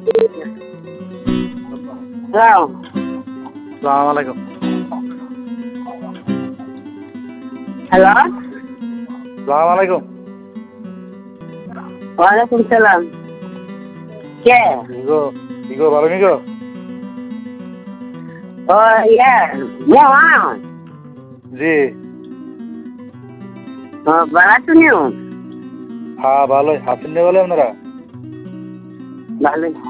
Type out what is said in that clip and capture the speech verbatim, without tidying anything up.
Hello, সালাম আলাইকুম। Hello, সালাম আলাইকুম। ওয়ালাইকুম সালাম। কে? ইগো ইগো ভালো নিগো। ও ইয়ে মেহমান। জি। ও ভালো আছেন? হ্যাঁ ভালোই। আছেন না বলে আপনারা? ভালোই।